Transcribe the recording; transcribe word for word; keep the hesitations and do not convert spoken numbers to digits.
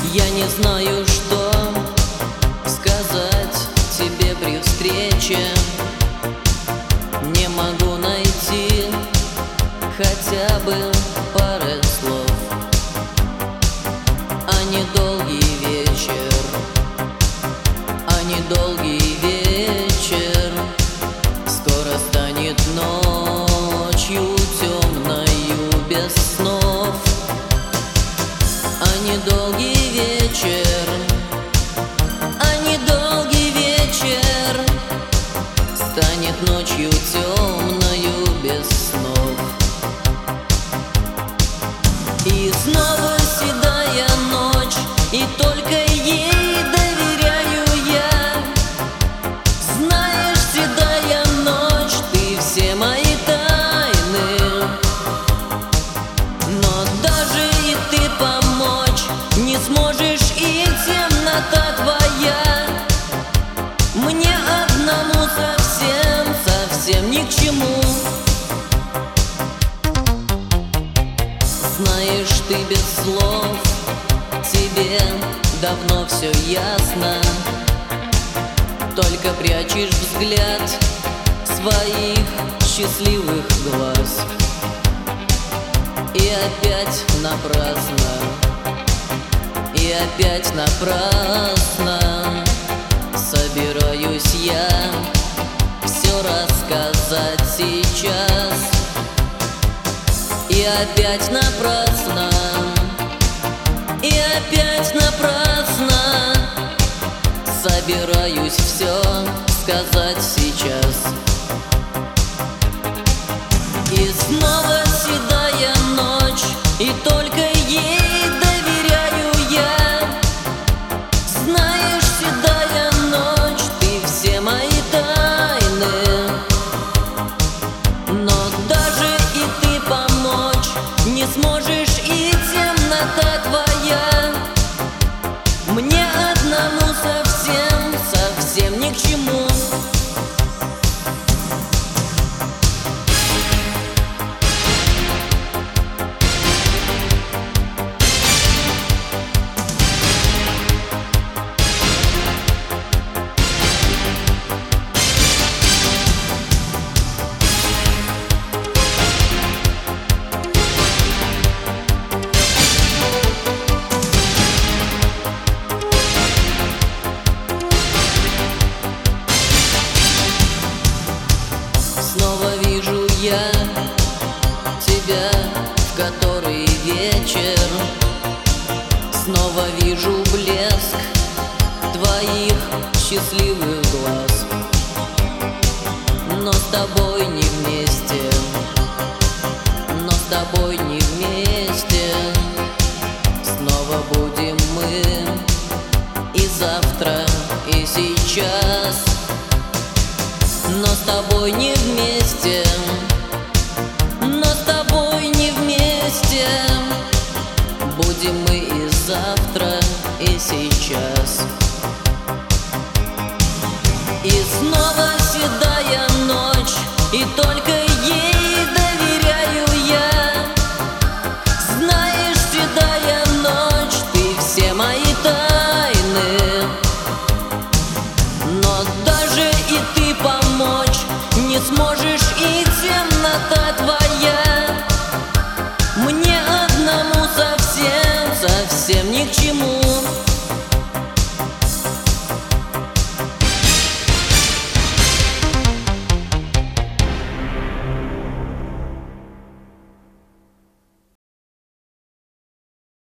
Я не знаю, что сказать тебе при встрече. Не могу найти хотя бы пары слов. А недолгий вечер, а недолгий вечер скоро станет ночью темною без снов. А недолгий вечер, а недолгий вечер станет ночью темною без снов. И снова седая ночь, и только ей доверяю я. Знаешь, седая ночь, ты все мои тайны. Но даже и ты помочь не сможешь, и темнота твоя мне одному совсем, совсем ни к чему. Знаешь, ты без слов, тебе давно все ясно. Только прячешь взгляд своих счастливых глаз. И опять напрасно, и опять напрасно собираюсь я все рассказать сейчас. И опять напрасно, и опять напрасно собираюсь все сказать сейчас. И снова седая ночь, и только ей доверяю я. Знаешь, седая ночь, ты все мои тайны. Но даже и ты помочь не сможешь, и темнота твоя мне одному совсем, совсем ни к чему. Снова вижу я тебя в который вечер. Снова вижу блеск твоих счастливых глаз. Но с тобой не вместе, но с тобой не вместе снова будем мы и завтра, и сейчас. Но с тобой не вместе, но с тобой не вместе будем мы и завтра, и сейчас. И снова седая ночь, и только ей доверяю я. Знаешь, седая ночь, ты все мои тайны. Но даже и ты помочь не сможешь, и темнота твоя мне одному совсем, совсем ни к чему.